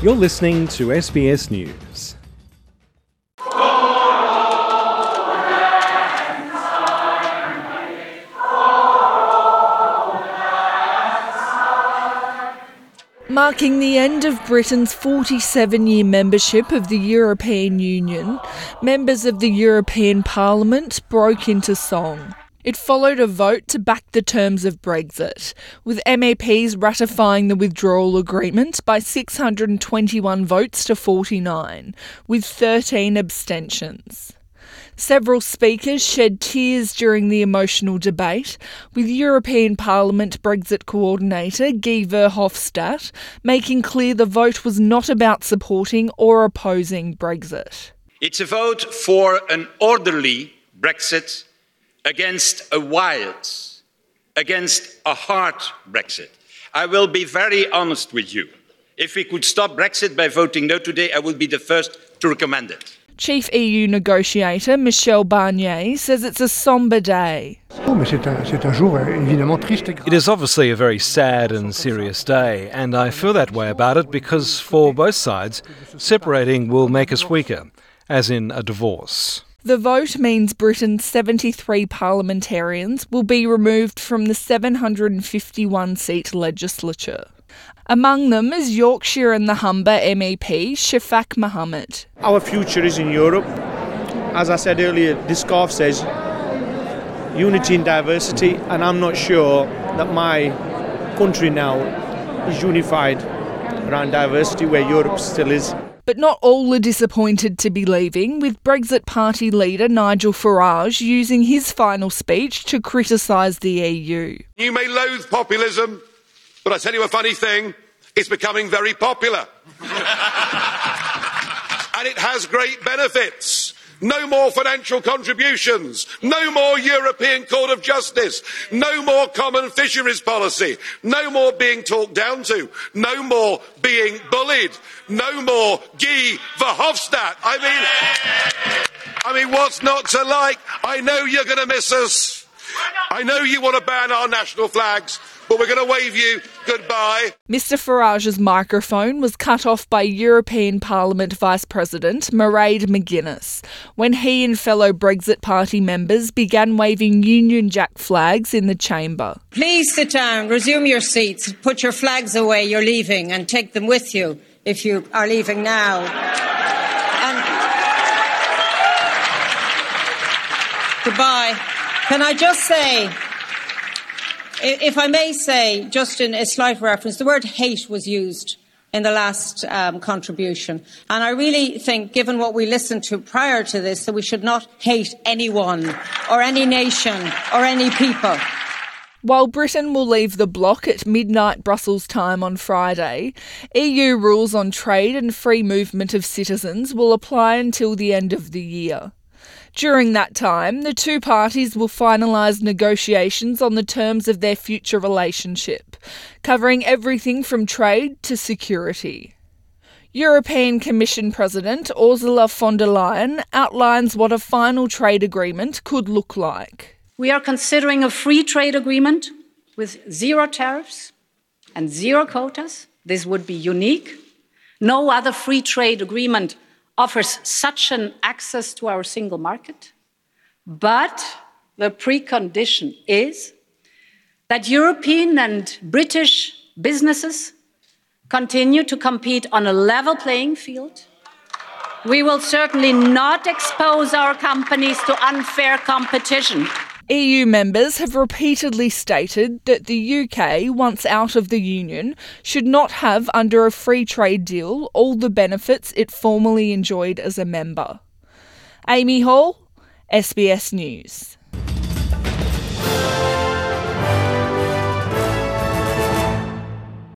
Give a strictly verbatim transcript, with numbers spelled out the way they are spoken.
You're listening to S B S News. Marking the end of Britain's forty-seven-year membership of the European Union, members of the European Parliament broke into song. It followed a vote to back the terms of Brexit, with M E Ps ratifying the withdrawal agreement by six hundred twenty-one votes to forty-nine, with thirteen abstentions. Several speakers shed tears during the emotional debate, with European Parliament Brexit coordinator Guy Verhofstadt making clear the vote was not about supporting or opposing Brexit. It's a vote for an orderly Brexit against a wild, against a hard Brexit. I will be very honest with you. If we could stop Brexit by voting no today, I would be the first to recommend it. Chief E U negotiator Michel Barnier says it's a sombre day. It is obviously a very sad and serious day, and I feel that way about it because for both sides, separating will make us weaker, as in a divorce. The vote means Britain's seventy-three parliamentarians will be removed from the seven hundred fifty-one seat legislature. Among them is Yorkshire and the Humber M E P Shafak Mohammed. Our future is in Europe. As I said earlier, this scarf says unity in diversity, and I'm not sure that my country now is unified around diversity where Europe still is. But not all are disappointed to be leaving, with Brexit Party leader Nigel Farage using his final speech to criticise the E U. You may loathe populism, but I tell you a funny thing, it's becoming very popular. And it has great benefits. No more financial contributions, no more European Court of Justice, no more common fisheries policy, no more being talked down to, no more being bullied, no more Guy Verhofstadt. I mean, I mean, what's not to like? I know you're going to miss us. I know you want to ban our national flags, but we're going to wave you goodbye. Mister Farage's microphone was cut off by European Parliament Vice President Mairead McGuinness when he and fellow Brexit Party members began waving Union Jack flags in the chamber. Please sit down, resume your seats, put your flags away, you're leaving, and take them with you if you are leaving now. And goodbye. Can I just say, if I may say, just in a slight reference, the word hate was used in the last um, contribution. And I really think, given what we listened to prior to this, that we should not hate anyone or any nation or any people. While Britain will leave the bloc at midnight Brussels time on Friday, E U rules on trade and free movement of citizens will apply until the end of the year. During that time, the two parties will finalise negotiations on the terms of their future relationship, covering everything from trade to security. European Commission President Ursula von der Leyen outlines what a final trade agreement could look like. We are considering a free trade agreement with zero tariffs and zero quotas. This would be unique. No other free trade agreement offers such an access to our single market. But the precondition is that European and British businesses continue to compete on a level playing field. We will certainly not expose our companies to unfair competition. E U members have repeatedly stated that the U K, once out of the Union, should not have under a free trade deal all the benefits it formerly enjoyed as a member. Amy Hall, S B S News.